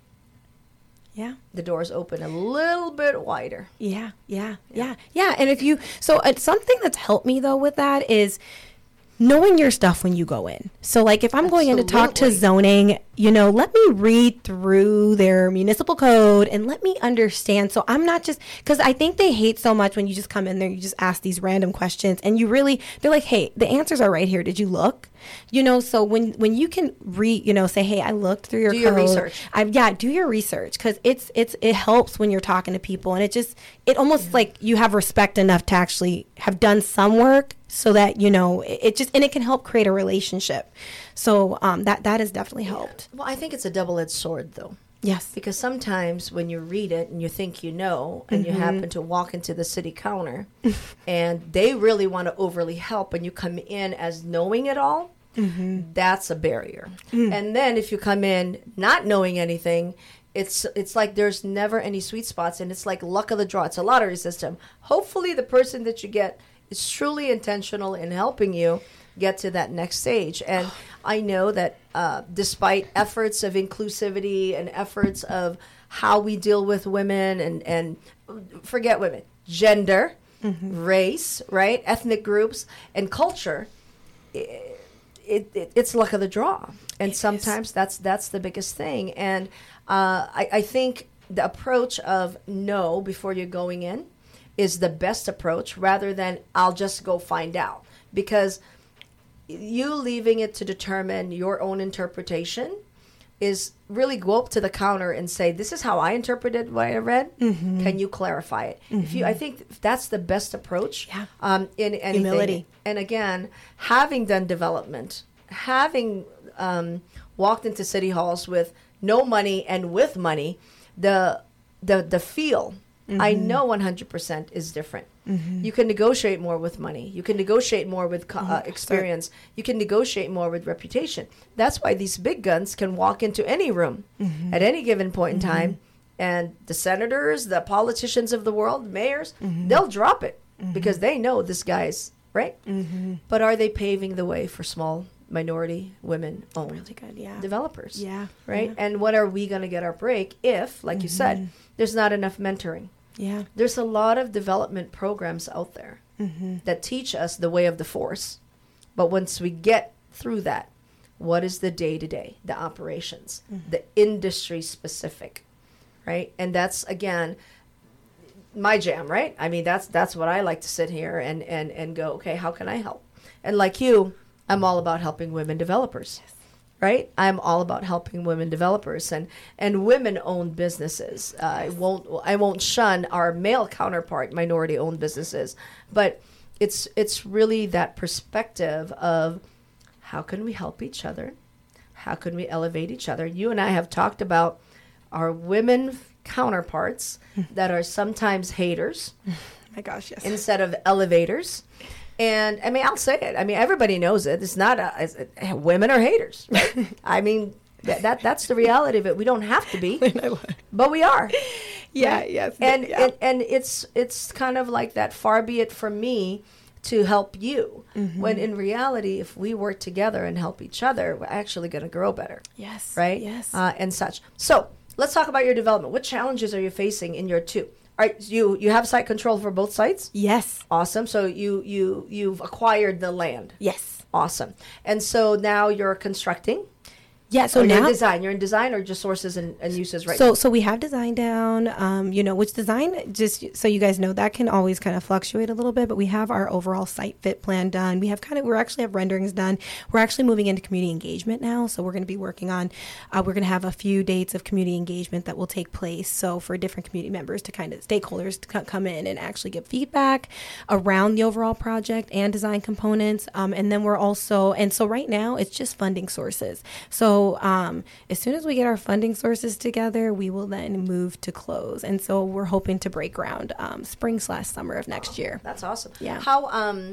the doors open a little bit wider. Yeah. And it's something that's helped me though with that is knowing your stuff when you go in. So if I'm going in to talk to zoning, let me read through their municipal code and let me understand. So I'm not just, because I think they hate so much when you just come in there, you just ask these random questions and they're like, hey, the answers are right here. Did you look? So when you can read, say, hey, I looked through your code. Do your research. Do your research, because it helps when you're talking to people, and it almost like you have respect enough to actually have done some work, so that it can help create a relationship. So that has definitely helped. Well, I think it's a double-edged sword, though. Yes. Because sometimes when you read it and you think you know, and you happen to walk into the city counter and they really want to overly help, and you come in as knowing it all, that's a barrier. And then if you come in not knowing anything, it's like there's never any sweet spots, and it's like luck of the draw. It's a lottery system. Hopefully the person that you get is truly intentional in helping you get to that next stage. And I know that despite efforts of inclusivity and efforts of how we deal with women and forget women, gender, race, right, ethnic groups, and culture, it's luck of the draw. And sometimes that's the biggest thing. And I think the approach of no before you're going in is the best approach, rather than I'll just go find out. Because you leaving it to determine your own interpretation is really go up to the counter and say, this is how I interpreted what I read. Can you clarify it? I think that's the best approach in anything. Humility. And again, having done development, having walked into city halls with no money and with money, the feel, I know 100% is different. You can negotiate more with money. You can negotiate more with experience. You can negotiate more with reputation. That's why these big guns can walk into any room at any given point in time, and the senators, the politicians of the world, mayors, they'll drop it because they know this guy's right. But are they paving the way for small minority women-owned Really good, developers? Yeah. Right? And when are we going to get our break if, like you said, there's not enough mentoring? Yeah. There's a lot of development programs out there that teach us the way of the force. But once we get through that, what is the day-to-day, the operations, the industry specific, right? And that's, again, my jam, right? I mean, that's what I like to sit here and go, okay, how can I help? And like you, I'm all about helping women developers. Yes. Right? I'm all about helping women developers and women-owned businesses. I won't shun our male counterpart, minority-owned businesses, but it's really that perspective of how can we help each other? How can we elevate each other? You and I have talked about our women counterparts that are sometimes haters. My gosh, yes. Instead of elevators. And I mean, I'll say it. I mean, everybody knows it. It's not women are haters. Right? I mean, that's the reality of it. We don't have to be, but we are. Yeah, right? yes. And it's kind of like that. Far be it from me to help you. When in reality, if we work together and help each other, we're actually going to grow better. Yes. Right. Yes. And such. So let's talk about your development. What challenges are you facing in your two? All right, you have site control for both sites? Yes. Awesome. So you've acquired the land. Yes. Awesome. And so now you're constructing? Yeah, so now you're in design or just sources and uses right now? So we have design down, which design, just so you guys know, that can always kind of fluctuate a little bit, but we have our overall site fit plan done. We actually have renderings done. We're actually moving into community engagement now. So we're going to be working on, we're going to have a few dates of community engagement that will take place. So for different community members to kind of, stakeholders to come in and actually give feedback around the overall project and design components. And then we're also, and so right now it's just funding sources. So as soon as we get our funding sources together, we will then move to close. And so we're hoping to break ground spring/summer of next year. That's awesome. Yeah. How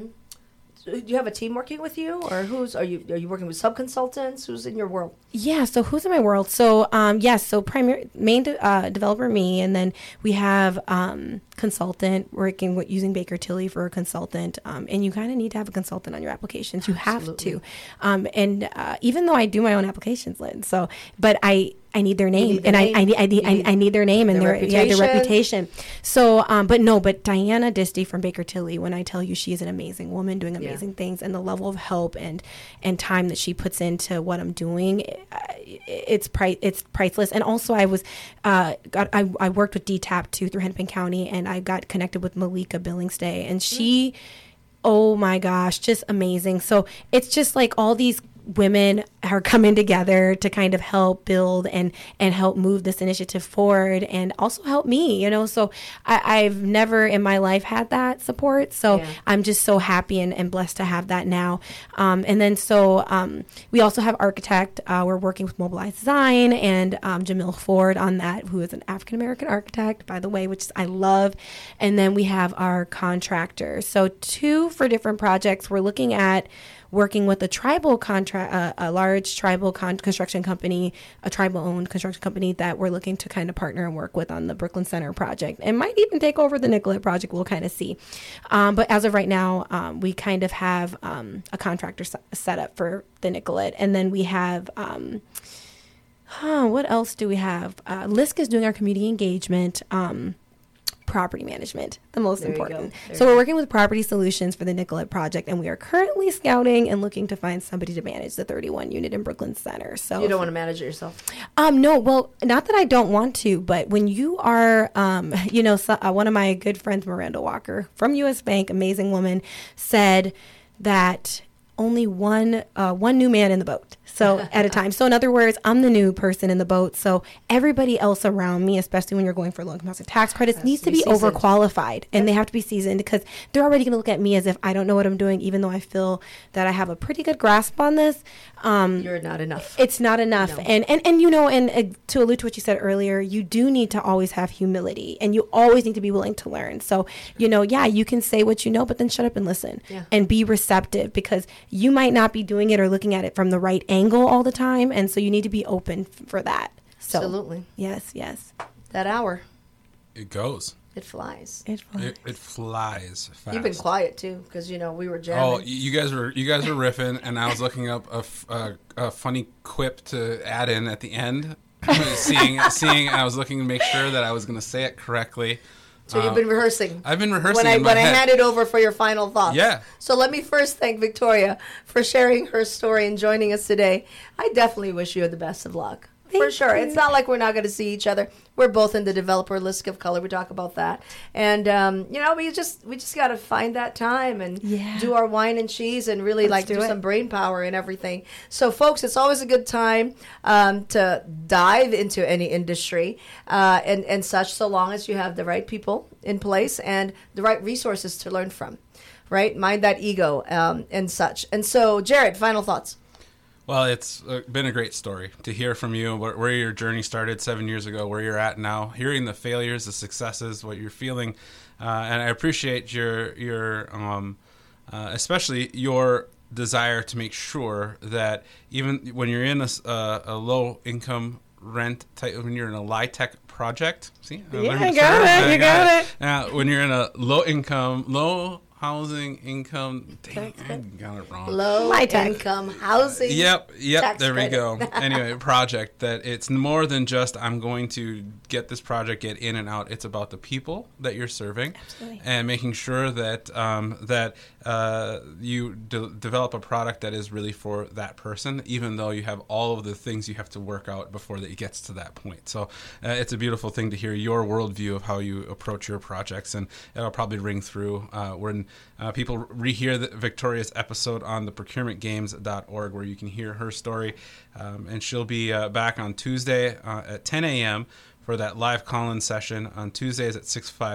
do you have a team working with you, or are you working with sub-consultants? Who's in your world? Yeah, so who's in my world? So so main developer me, and then we have consultant working with using Baker Tilly for a consultant, and you kind of need to have a consultant on your applications. You Absolutely. Have to, and even though I do my own applications, Lynn, but I need their name, I need their name and their reputation. So, but Diana Disty from Baker Tilly, when I tell you she is an amazing woman doing amazing things, and the level of help and time that she puts into what I'm doing, it's priceless. And also I worked with DTAP too through Hennepin County, and I got connected with Malika Billingsday, and she, oh my gosh, just amazing. So it's just like all these women are coming together to kind of help build and help move this initiative forward, and also help me, so I've never in my life had that support. So I'm just so happy and blessed to have that now. And then we also have architect. We're working with Mobilize Design and Jamil Ford on that, who is an African-American architect, by the way, which I love. And then we have our contractor. So 2 for different projects. We're looking at working with a tribal a large tribal construction company, a tribal-owned construction company that we're looking to kind of partner and work with on the Brooklyn Center project, and might even take over the Nicollet project. We'll kind of see. But as of right now, we kind of have a contractor set up for the Nicollet, and then we have. What else do we have? LISC is doing our community engagement. Property management, the most important. So we're working with Property Solutions for the Nicollet project, and we are currently scouting and looking to find somebody to manage the 31 unit in Brooklyn Center. So you don't want to manage it yourself? No, well, not that I don't want to, but when you are, one of my good friends, Miranda Walker from U.S. Bank, amazing woman, said that only one new man in the boat. So at a time. So in other words, I'm the new person in the boat. So everybody else around me, especially when you're going for low-income housing tax credits, needs to be overqualified, and they have to be seasoned, because they're already going to look at me as if I don't know what I'm doing, even though I feel that I have a pretty good grasp on this. You're not enough. It's not enough. No. And to allude to what you said earlier, you do need to always have humility, and you always need to be willing to learn. So, you can say what you know, but then shut up and listen and be receptive, because you might not be doing it or looking at it from the right angle all the time, and so you need to be open for that. So, absolutely. Yes. That hour. It goes. It flies. It flies fast. You've been quiet too, because we were jamming. Oh, you guys were riffing, and I was looking up a funny quip to add in at the end. seeing, and I was looking to make sure that I was going to say it correctly. So you've been rehearsing. I've been rehearsing when I hand it over for your final thoughts. Yeah. So let me first thank Victoria for sharing her story and joining us today. I definitely wish you the best of luck. For sure. It's not like we're not going to see each other. We're both in the developer list of color. We talk about that. And, we just got to find that time and do our wine and cheese and really do some brain power and everything. So, folks, it's always a good time to dive into any industry and such, so long as you have the right people in place and the right resources to learn from, right? Mind that ego and such. And so, Jared, final thoughts. Well, it's been a great story to hear from you, where your journey started 7 years ago, where you're at now, hearing the failures, the successes, what you're feeling. And I appreciate your especially your desire to make sure that even when you're in a low-income rent type, when you're in a LIHTC project, see? You got it. When you're in a low housing income. Dang, I got it wrong. Low income housing. Yep. There we go. Anyway, project that it's more than just I'm going to get this project, get in and out. It's about the people that you're serving, and making sure that you develop a product that is really for that person, even though you have all of the things you have to work out before that it gets to that point. So it's a beautiful thing to hear your worldview of how you approach your projects, and it'll probably ring through when people rehear Victoria's episode on the procurementgames.org, where you can hear her story. And she'll be back on Tuesday at 10 a.m. for that live call-in session on Tuesdays at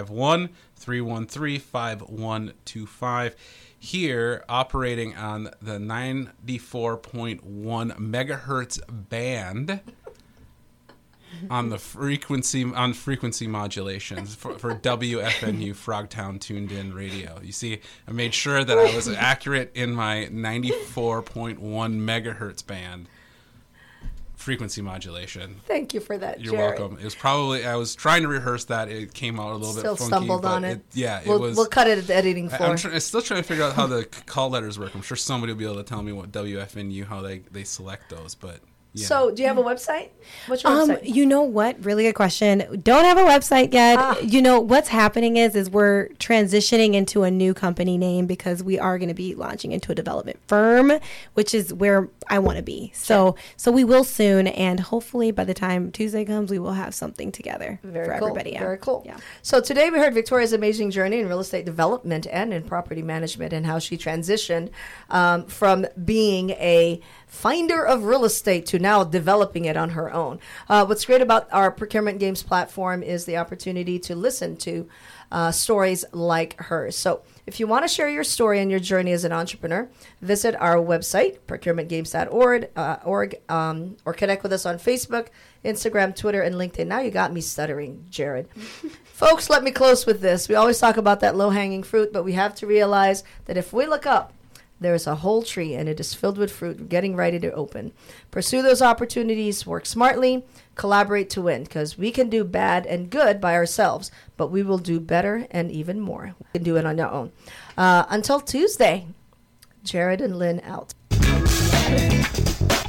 651-313-5125. Here, operating on the 94.1 megahertz band on the frequency modulations for WFNU Frogtown Tuned In Radio. You see, I made sure that I was accurate in my 94.1 megahertz band frequency modulation. Thank you for that, You're Jared. welcome. It was probably, I was trying to rehearse that. It came out a little bit funky. Still stumbled on it. We'll cut it at the editing floor. I'm still trying to figure out how the call letters work. I'm sure somebody will be able to tell me what WFNU, how they select those, but Yeah. So, do you have a website? What's your website? You know what? Really good question. Don't have a website yet. You know, what's happening is we're transitioning into a new company name because we are going to be launching into a development firm, which is where I want to be. So we will soon, and hopefully by the time Tuesday comes, we will have something together for everybody. Yeah. Very cool. Yeah. So today we heard Victoria's amazing journey in real estate development and in property management, and how she transitioned from being a finder of real estate to now developing it on her own. What's great about our Procurement Games platform is the opportunity to listen to stories like hers. So if you want to share your story and your journey as an entrepreneur, visit our website, procurementgames.org, or connect with us on Facebook, Instagram, Twitter, and LinkedIn. Now you got me stuttering, Jared. Folks, let me close with this. We always talk about that low-hanging fruit, but we have to realize that if we look up, there is a whole tree, and it is filled with fruit getting ready to open. Pursue those opportunities, work smartly, collaborate to win, because we can do bad and good by ourselves, but we will do better and even more. You can do it on your own. Until Tuesday, Jared and Lynn out.